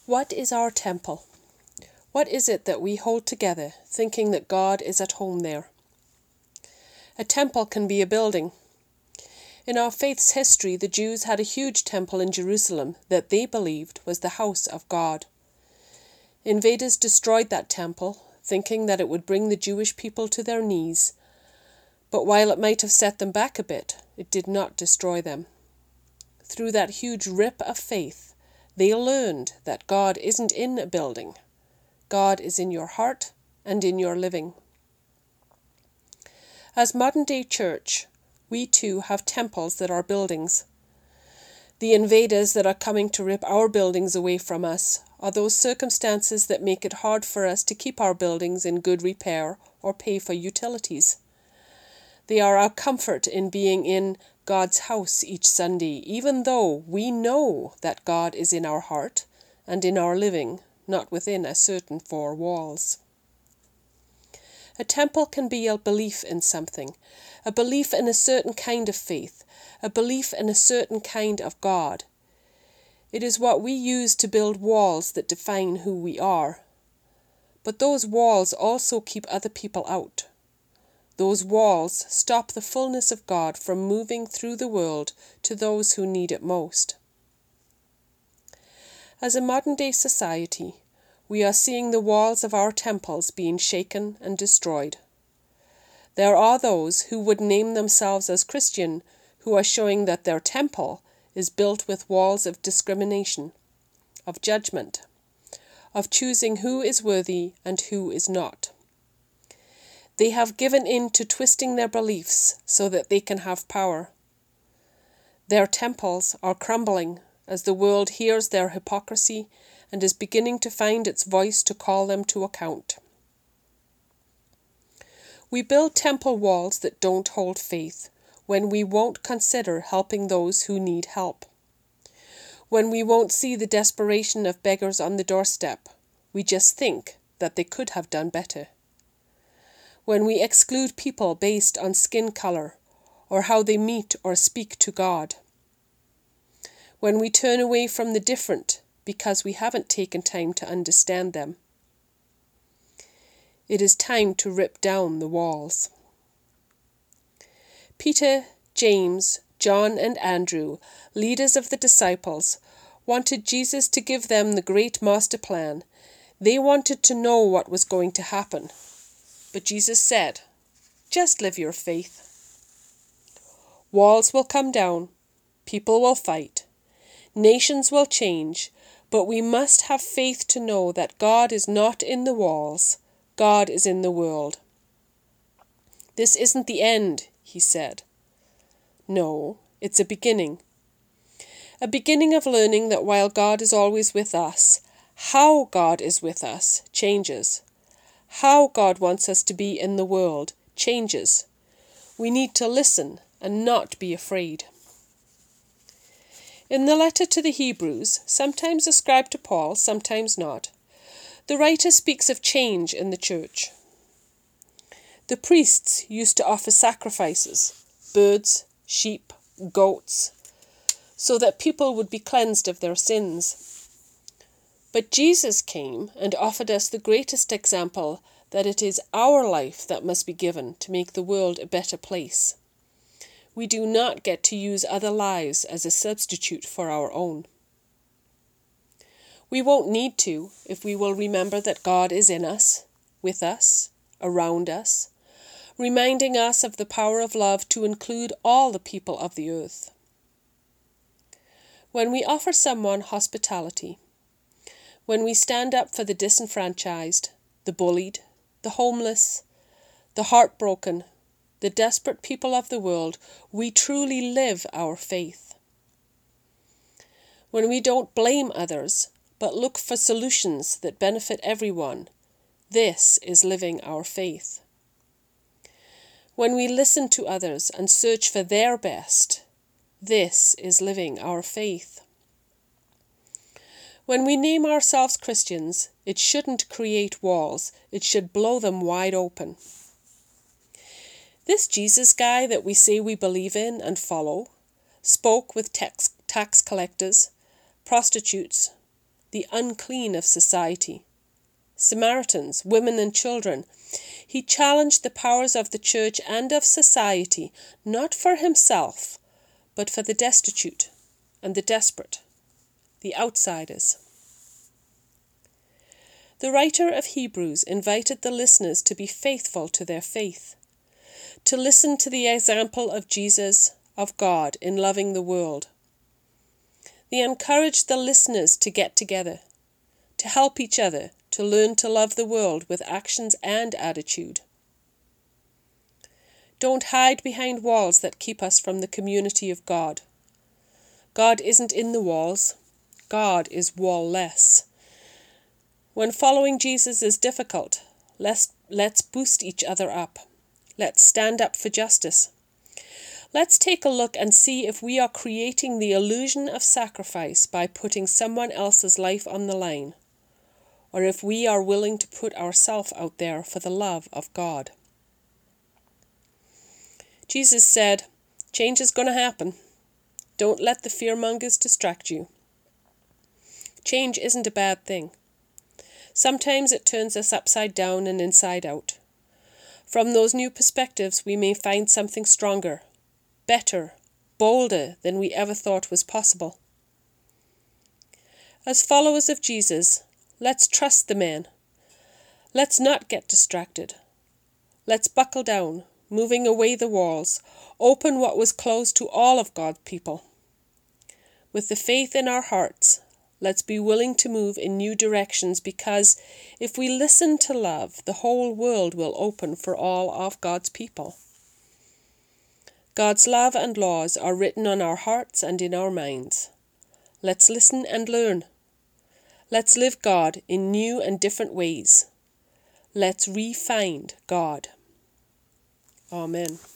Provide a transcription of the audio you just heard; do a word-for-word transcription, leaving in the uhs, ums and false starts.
What is our temple? What is it that we hold together, thinking that God is at home there? A temple can be a building. In our faith's history, the Jews had a huge temple in Jerusalem that they believed was the house of God. Invaders destroyed that temple, thinking that it would bring the Jewish people to their knees. But while it might have set them back a bit, it did not destroy them. Through that huge rip of faith, they learned that God isn't in a building. God is in your heart and in your living. As modern-day church, we too have temples that are buildings. The invaders that are coming to rip our buildings away from us are those circumstances that make it hard for us to keep our buildings in good repair or pay for utilities. They are our comfort in being in God's house each Sunday, even though we know that God is in our heart and in our living, not within a certain four walls. A temple can be a belief in something, a belief in a certain kind of faith, a belief in a certain kind of God. It is what we use to build walls that define who we are. But those walls also keep other people out. Those walls stop the fullness of God from moving through the world to those who need it most. As a modern-day society, we are seeing the walls of our temples being shaken and destroyed. There are those who would name themselves as Christian who are showing that their temple is built with walls of discrimination, of judgment, of choosing who is worthy and who is not. They have given in to twisting their beliefs so that they can have power. Their temples are crumbling as the world hears their hypocrisy and is beginning to find its voice to call them to account. We build temple walls that don't hold faith when we won't consider helping those who need help. When we won't see the desperation of beggars on the doorstep, we just think that they could have done better. When we exclude people based on skin color or how they meet or speak to God. When we turn away from the different because we haven't taken time to understand them. It is time to rip down the walls. Peter, James, John and Andrew, leaders of the disciples, wanted Jesus to give them the great master plan. They wanted to know what was going to happen. But Jesus said, just live your faith. Walls will come down, people will fight, nations will change, but we must have faith to know that God is not in the walls, God is in the world. This isn't the end, he said. No, it's a beginning. A beginning of learning that while God is always with us, how God is with us changes. How God wants us to be in the world changes. We need to listen and not be afraid. In the letter to the Hebrews, sometimes ascribed to Paul, sometimes not, the writer speaks of change in the church. The priests used to offer sacrifices, birds, sheep, goats, so that people would be cleansed of their sins. But Jesus came and offered us the greatest example that it is our life that must be given to make the world a better place. We do not get to use other lives as a substitute for our own. We won't need to if we will remember that God is in us, with us, around us, reminding us of the power of love to include all the people of the earth. When we offer someone hospitality, when we stand up for the disenfranchised, the bullied, the homeless, the heartbroken, the desperate people of the world, we truly live our faith. When we don't blame others, but look for solutions that benefit everyone, this is living our faith. When we listen to others and search for their best, this is living our faith. When we name ourselves Christians, it shouldn't create walls, it should blow them wide open. This Jesus guy that we say we believe in and follow spoke with tax, tax collectors, prostitutes, the unclean of society, Samaritans, women and children. He challenged the powers of the church and of society, not for himself, but for the destitute and the desperate, the outsiders. The writer of Hebrews invited the listeners to be faithful to their faith, to listen to the example of Jesus, of God, in loving the world. They encouraged the listeners to get together, to help each other, to learn to love the world with actions and attitude. Don't hide behind walls that keep us from the community of God. God isn't in the walls. God is wall-less. When following Jesus is difficult, let's, let's boost each other up. Let's stand up for justice. Let's take a look and see if we are creating the illusion of sacrifice by putting someone else's life on the line, or if we are willing to put ourselves out there for the love of God. Jesus said, change is going to happen. Don't let the fearmongers distract you. Change isn't a bad thing. Sometimes it turns us upside down and inside out. From those new perspectives, we may find something stronger, better, bolder than we ever thought was possible. As followers of Jesus, let's trust the man. Let's not get distracted. Let's buckle down, moving away the walls, open what was closed to all of God's people. With the faith in our hearts, let's be willing to move in new directions, because if we listen to love, the whole world will open for all of God's people. God's love and laws are written on our hearts and in our minds. Let's listen and learn. Let's live God in new and different ways. Let's re-find God. Amen.